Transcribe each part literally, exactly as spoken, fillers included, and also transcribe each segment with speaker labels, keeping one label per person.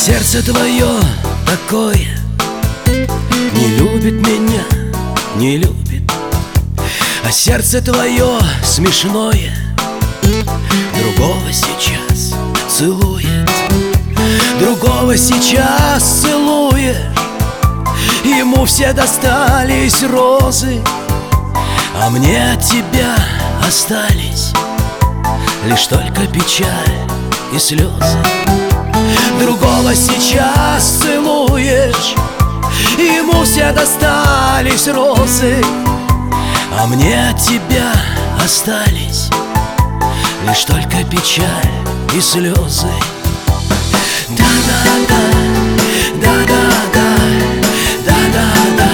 Speaker 1: сердце твое такое, не любит меня, не любит. А сердце твое смешное другого сейчас целует. Другого сейчас целуешь, ему все достались розы, а мне от тебя остались лишь только печаль и слезы. Другого сейчас целуешь, ему все достались розы, а мне от тебя остались лишь только печаль и слезы. Да-да-да, да-да-да, да-да-да,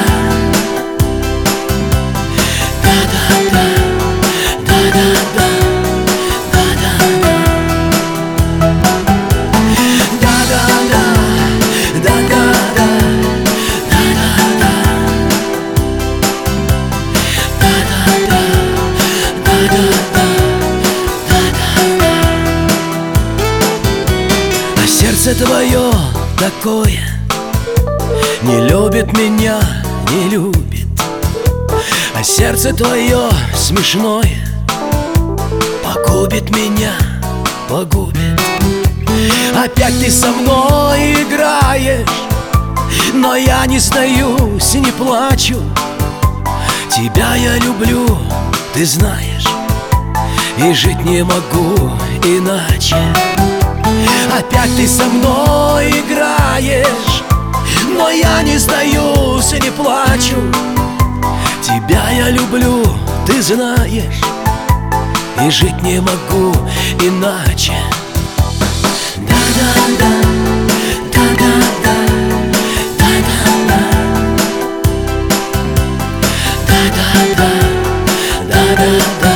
Speaker 1: да-да-да, да-да-да, да-да-да, да-да-да, да-да-да, да-да-да, да-да-да, да-да-да. Сердце твое такое, не любит меня, не любит. А сердце твое смешное погубит меня, погубит. Опять ты со мной играешь, но я не сдаюсь, не плачу. Тебя я люблю, ты знаешь, и жить не могу иначе. Опять ты со мной играешь, но я не сдаюсь и не плачу. Тебя я люблю, ты знаешь, и жить не могу иначе. Да-да-да, да-да-да, да-да-да, да-да-да, да-да-да.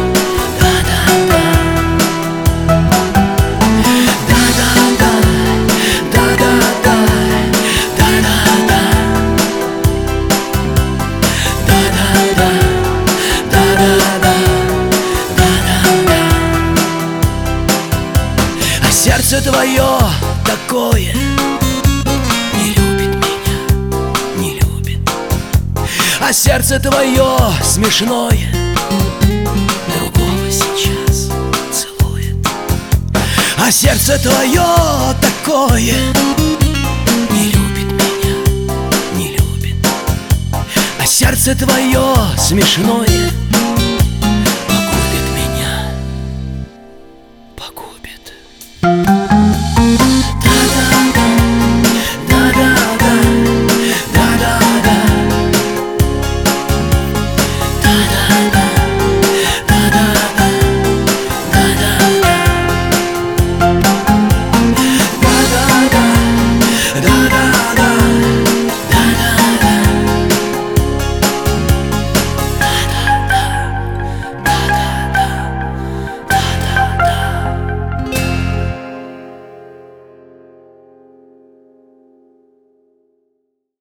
Speaker 1: Сердце твое такое, не любит меня, не любит. А сердце твое смешное другого сейчас целует. А сердце твое такое, не любит меня, не любит. А сердце твое смешное